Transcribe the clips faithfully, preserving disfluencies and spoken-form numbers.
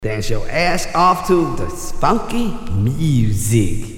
Dance your ass off to the funky music.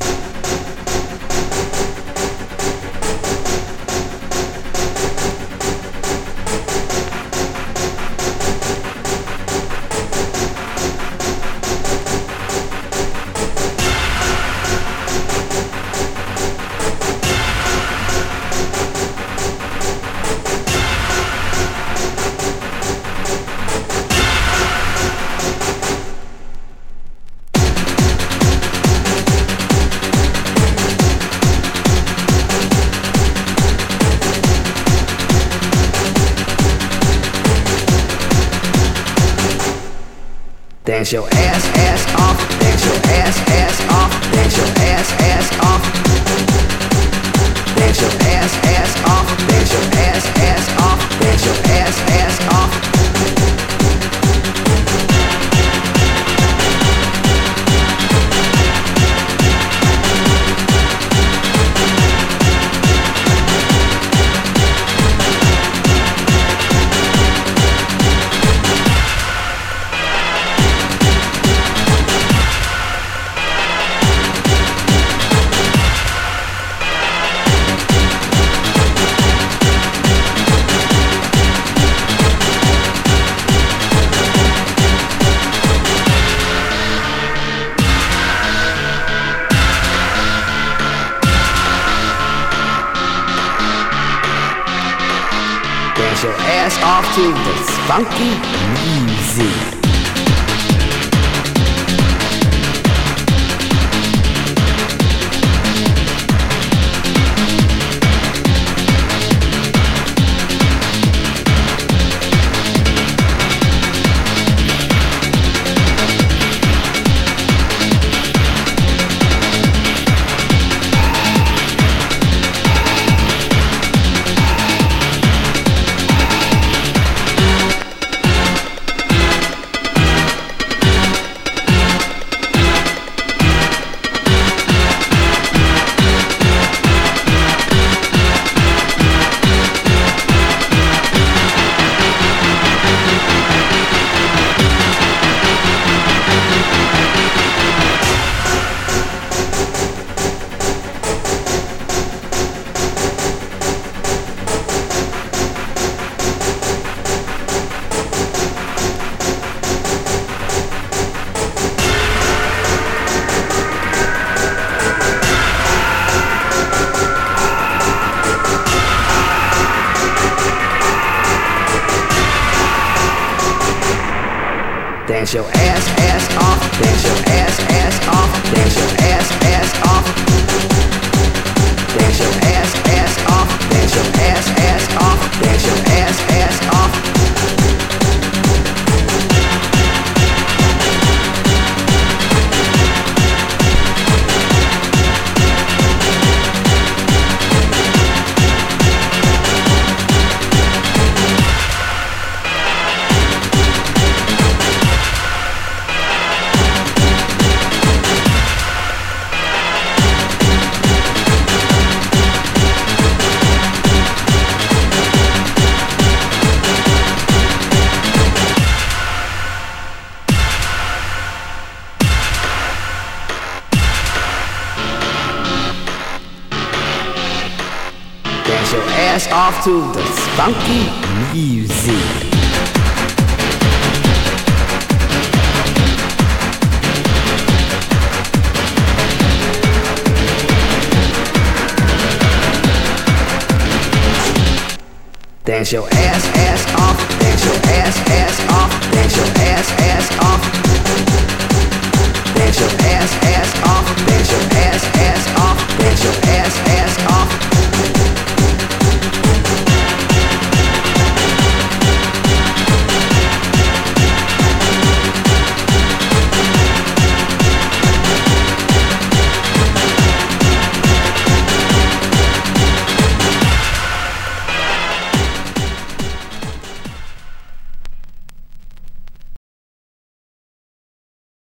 Dance your ass, ass off. Dance your ass, ass off. Dance your ass, ass off. Dance your ass, ass off. Dance your ass, ass off. Dance your ass, ass off. Dance your ass off to this funky music. Dance your ass, ass off. Dance your ass, ass off. Dance your ass, ass off. Dance your ass, ass off. Dance your ass, ass off. Dance your ass, ass off. Dance your ass off to the funky music. Dance your ass, ass off. Dance your ass, ass off. Dance your ass, ass off. Dance your ass, ass off. Dance your ass, ass off. Dance your ass, ass off.